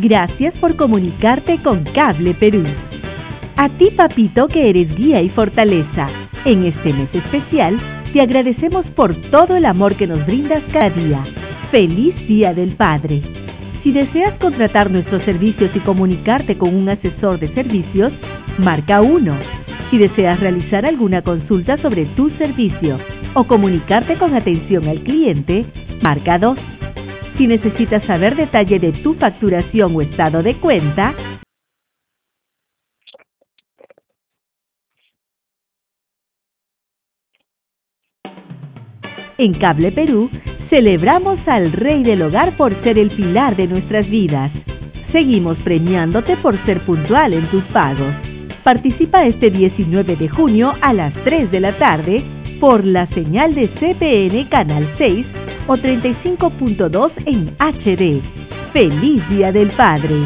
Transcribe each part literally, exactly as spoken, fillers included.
Gracias por comunicarte con Cable Perú. A ti, papito, que eres guía y fortaleza, en este mes especial te agradecemos por todo el amor que nos brindas cada día. ¡Feliz Día del Padre! Si deseas contratar nuestros servicios y comunicarte con un asesor de servicios, marca uno. Si deseas realizar alguna consulta sobre tu servicio o comunicarte con atención al cliente, marca dos. Si necesitas saber detalle de tu facturación o estado de cuenta, en Cable Perú, celebramos al Rey del Hogar por ser el pilar de nuestras vidas. Seguimos premiándote por ser puntual en tus pagos. Participa este diecinueve de junio a las tres de la tarde por la señal de C P N Canal seis o treinta y cinco punto dos en H D. ¡Feliz Día del Padre!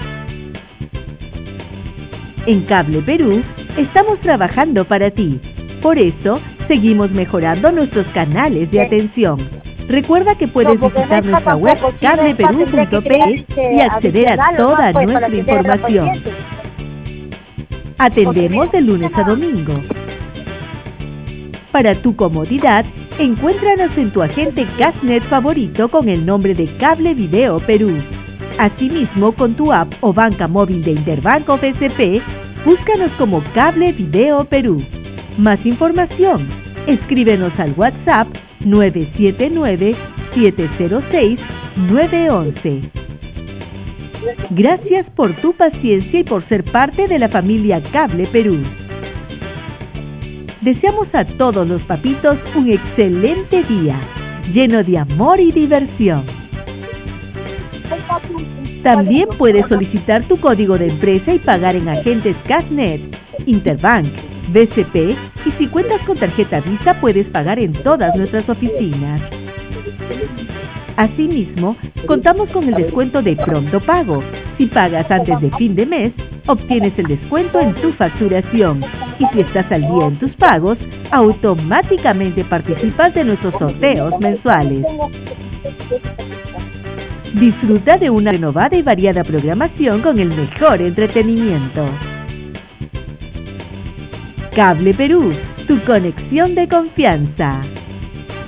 En Cable Perú, estamos trabajando para ti. Por eso, seguimos mejorando nuestros canales de atención. Recuerda que puedes visitar nuestra web cable perú punto pe y acceder a toda nuestra información. Atendemos de lunes a domingo. Para tu comodidad, encuéntranos en tu agente Gasnet favorito con el nombre de Cable Video Perú. Asimismo, con tu app o banca móvil de Interbank o B C P, búscanos como Cable Video Perú. Más información, escríbenos al WhatsApp nueve siete nueve, siete cero seis, nueve uno uno. Gracias por tu paciencia y por ser parte de la familia Cable Perú. Deseamos a todos los papitos un excelente día, lleno de amor y diversión. También puedes solicitar tu código de empresa y pagar en agentes Gasnet, Interbank, B C P, y si cuentas con tarjeta Visa puedes pagar en todas nuestras oficinas. Asimismo, contamos con el descuento de Pronto Pago. Si pagas antes de fin de mes, obtienes el descuento en tu facturación. Y si estás al día en tus pagos, automáticamente participas de nuestros sorteos mensuales. Disfruta de una renovada y variada programación con el mejor entretenimiento. Cable Perú, tu conexión de confianza.